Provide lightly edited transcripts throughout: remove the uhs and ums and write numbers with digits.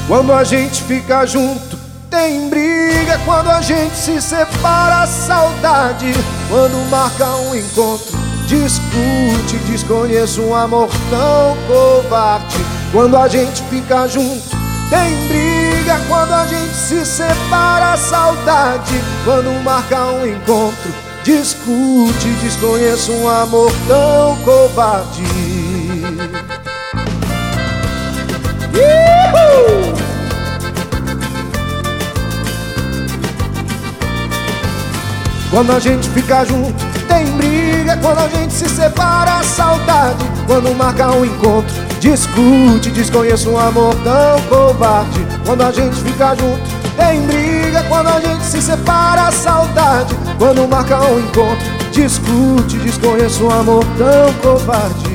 Quando a gente fica junto, tem briga. Quando a gente se separa, saudade. Quando marca um encontro, discute. Desconheço um amor tão covarde. Quando a gente fica junto, tem briga. Quando a gente se separa, saudade. Quando marca um encontro, discute. Desconheço um amor tão covarde. Quando a gente fica junto, tem briga. Quando a gente se separa, saudade. Quando marca um encontro, discute. Desconheço um amor tão covarde. Quando a gente fica junto, tem briga. Quando a gente se separa, saudade. Quando marca um encontro, discute. Desconheço um amor tão covarde.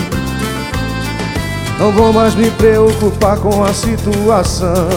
Não vou mais me preocupar com a situação.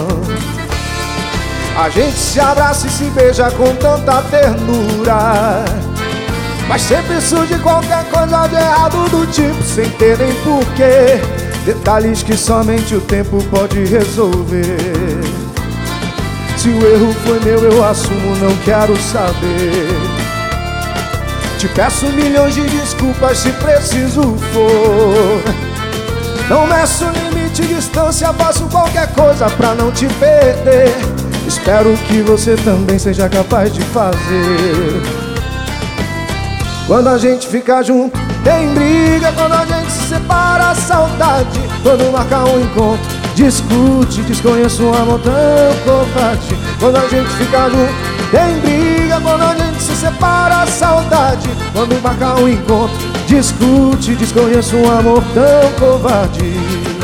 A gente se abraça e se beija com tanta ternura, mas sempre surge qualquer coisa de errado do tipo, sem ter nem porquê. Detalhes que somente o tempo pode resolver. Se o erro foi meu, eu assumo, não quero saber. Te peço milhões de desculpas se preciso for. Não meço limite, distância, faço qualquer coisa pra não te perder. Espero que você também seja capaz de fazer. Quando a gente fica junto, tem briga. Quando a gente se separa, saudade. Quando marca um encontro, discute. Desconheço um amor tão covarde. Quando a gente fica junto, tem briga. Quando a gente se separa, saudade. Quando marca um encontro, discute. Desconheço um amor tão covarde.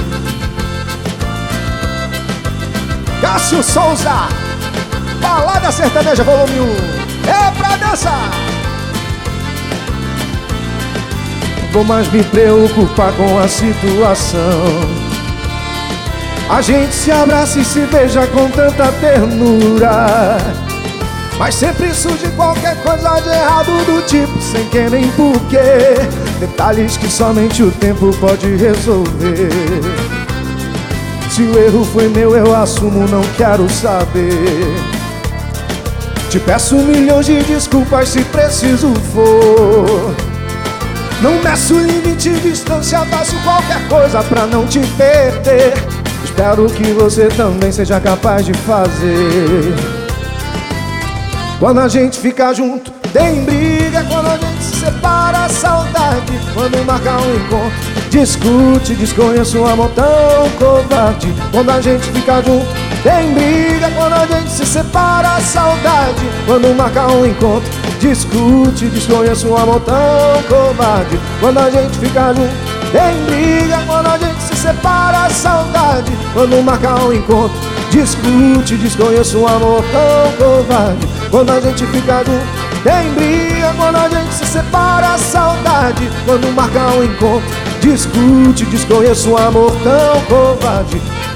Cássio Souza, Balada Sertaneja volume 1, é pra dançar. Vou mais me preocupar com a situação. A gente se abraça e se beija com tanta ternura, mas sempre surge qualquer coisa de errado do tipo, sem que nem porquê. Detalhes que somente o tempo pode resolver. Se o erro foi meu, eu assumo, não quero saber. Te peço milhões de desculpas se preciso for. Não meço limite, distância, faço qualquer coisa pra não te perder. Espero que você também seja capaz de fazer. Quando a gente fica junto, tem briga. Quando a gente se separa, saudade. Quando marca um encontro, discute. Desconheço um amor tão covarde. Quando a gente fica junto, tem briga. Quando a gente se separa, saudade. Quando marca um encontro, discute. Desconheço um amor tão covarde. Quando a gente fica junto, tem briga. Quando a gente se separa, saudade. Quando marca um encontro, discute. Desconheço um amor tão covarde. Quando a gente fica junto, tem briga. Quando a gente se separa, saudade. Quando marca um encontro, discute. Desconheço um amor tão covarde.